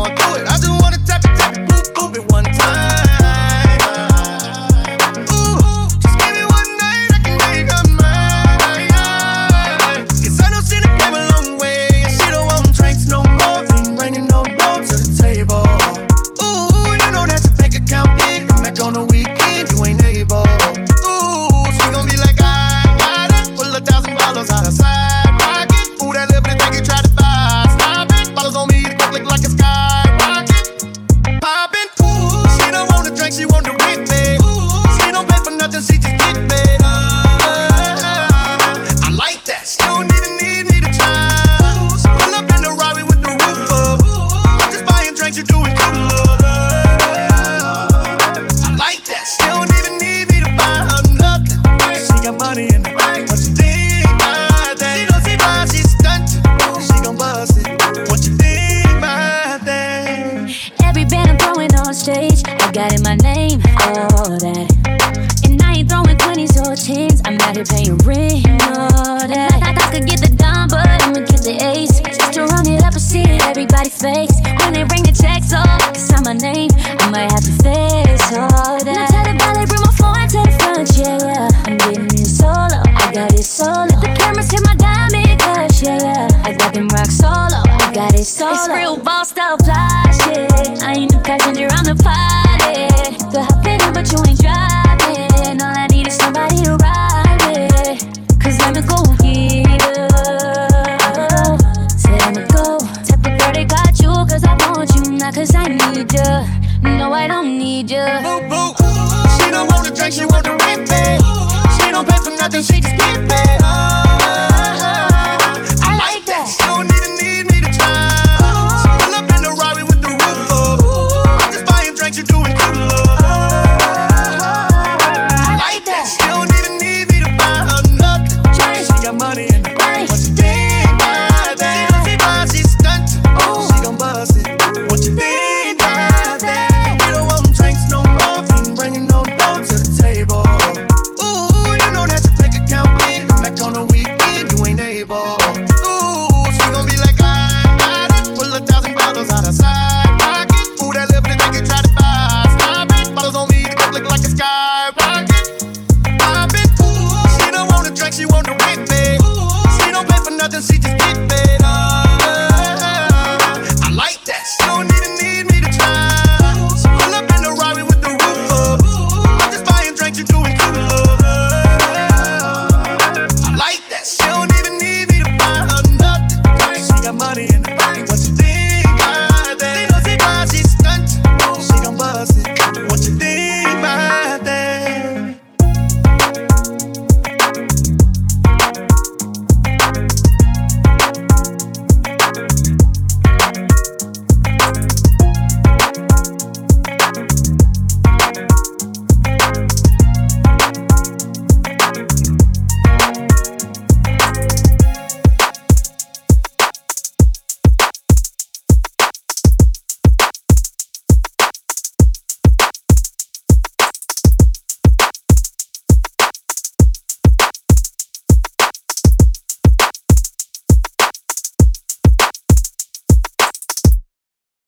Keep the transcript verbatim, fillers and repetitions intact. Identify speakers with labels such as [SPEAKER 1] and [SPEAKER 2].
[SPEAKER 1] gon' do it. I just wanna tap it, tap it, boop, boop it one time. Ooh, just give me one night, I can make up mine. Cause I know she done came a long way, and she don't want drinks no more. Ain't bringing no dough to the table. Ooh, you know that's a bank account big. Come back on the weekend, you ain't able. Ooh, she gon' be like, I got it. Pull a thousand dollars out of side pocket. Ooh, that little bit of thing you tried to buy. Stop it. Bottles on me, the coke look like a skyrocket. Poppin', ooh, she don't want to drink, she want to rip me. Ooh, she don't pay for nothing, she just get paid. I like that. She don't even need me to try. She pull up in the Rari with the roof up. I'm just buying drinks, you doing good. I like that. She don't even need me to buy her nothing. She got money in the bank, what you think about that? She don't see why she's stunting. She gon' bust it. What you think about that?
[SPEAKER 2] Every band I'm throwing on stage, I got in my name, all that. And I ain't throwing twenties or tens, I'm out here paying rent, all that. I, I, I could get the dime, but I'ma get the ace. Just to run it up and see it, everybody fakes. When they bring the checks up, I can sign my name, I might have to face all that. Now tell the ballet, bring my phone to the front, yeah, yeah. I'm getting it solo, I got it solo. Let the cameras hit my diamond cuts, yeah, yeah. I got them rock solo, I got it solo. It's real bossed up fly shit. I ain't the passenger, I'm the pilot. Could hop in it, but you ain't driving. All I need is somebody to ride with. Cause I'm a go getter. Say I'm a go. Type of girl they got you, cause I want you, not cause I need ya. No, I don't need ya.
[SPEAKER 1] Boo, boo. She don't want to drink, she want to rip it. She don't pay for nothing, she just get paid.